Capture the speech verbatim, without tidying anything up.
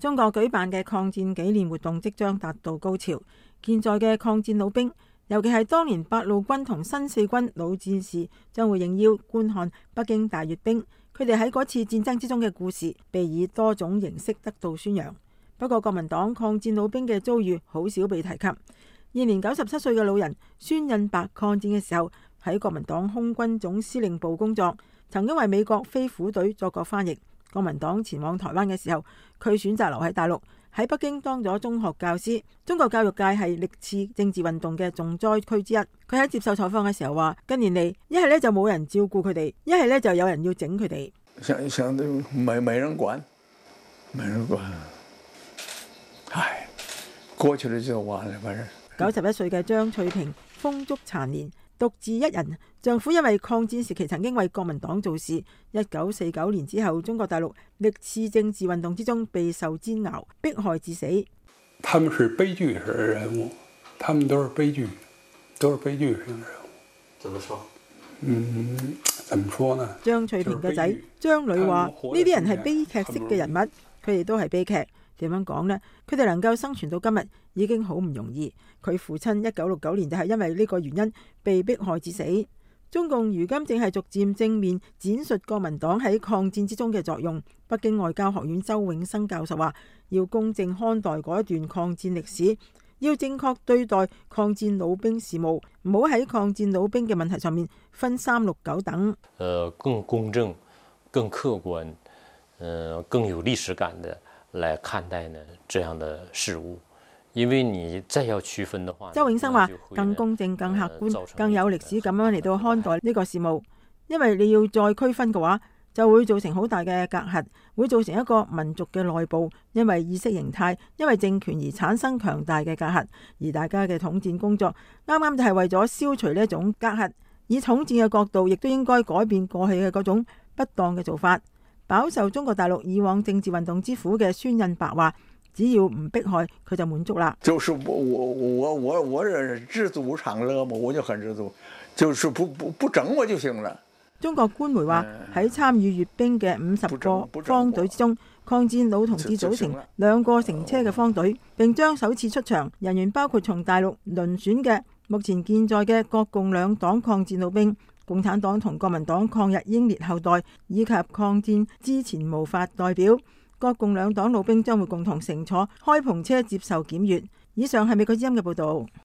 中國舉辦嘅抗戰紀念活動即將達到高潮，健在嘅抗戰老兵，尤其係當年八路軍同新四軍老戰士，將會應邀觀看北京大閱兵。佢哋喺嗰次戰爭之中嘅故事，被以多種形式得到宣揚。不過，國民黨抗戰老兵嘅遭遇好少被提及。現年九十七歲嘅老人孫印白，抗戰嘅時候喺國民黨空軍總司令部工作，曾經為美國飛虎隊作過翻譯。國民黨前往台灣嘅時候，佢選擇留喺大陸，喺北京當咗中學教師。中國教育界係歷次政治運動嘅重災區之一。佢喺接受採訪嘅時候話：近年嚟，一係呢就冇人照顧佢哋，一係呢就有人要整佢哋。 想想都沒沒人管，沒人管。唉，過去了就完了，反正。 九十一歲嘅張翠萍風燭殘年，獨自一人。丈夫因為抗戰時期曾經為國民黨做事，一九四九年之後，中國大陸歷次政治運動之中備受煎熬，迫害致死。 他們是悲劇式人物，他們都是悲劇，都是悲劇性人物。 怎麼說？ 嗯，怎麼說呢？ 張翠萍嘅仔張磊話：呢啲人係悲劇式嘅人物，佢哋都係悲劇。點樣講呢？佢哋能夠生存到今日已經好唔容易。佢父親一九六九年就係因為呢個原因被迫害致死。中共如今正係逐漸正面展述國民黨喺抗戰之中嘅作用。北京外交學院周永生教授話：要公正看待嗰一段抗戰歷史，要正確對待抗戰老兵事務，唔好喺抗戰老兵嘅問題上面分三六九等。 呃，更公正、更客觀、呃，更有歷史感的來看待呢這樣的事物。因為你再要區分的話， 周永生話更公正、更客觀、更有歷史咁樣嚟到看待呢個事務。因為你要再區分嘅話，就會造成好大嘅隔閡，會造成一個民族嘅內部因為意識形態、因為政權而產生強大嘅隔閡。而大家嘅統戰工作啱啱就係為咗消除呢一種隔閡，以統戰嘅角度，亦都應該改變過去嘅嗰種不當嘅做法。飽受中國大陸以往政治運動之苦嘅孫印白話：只要唔迫害佢就滿足啦。 就是我我我我我知足常樂嘛，我就很知足，就是不不不整我就行了。 中國官媒話喺參與閱兵嘅五十個方隊之中，抗戰老同志組成兩個乘車嘅方隊，並將首次出場人員包括從大陸輪選嘅目前健在嘅國共兩黨抗戰老兵、共產黨同國民黨抗日英烈後代以及抗戰之前無法代表。國共兩黨老兵將會共同乘坐開篷車接受檢閱。以上係美國之音嘅報導。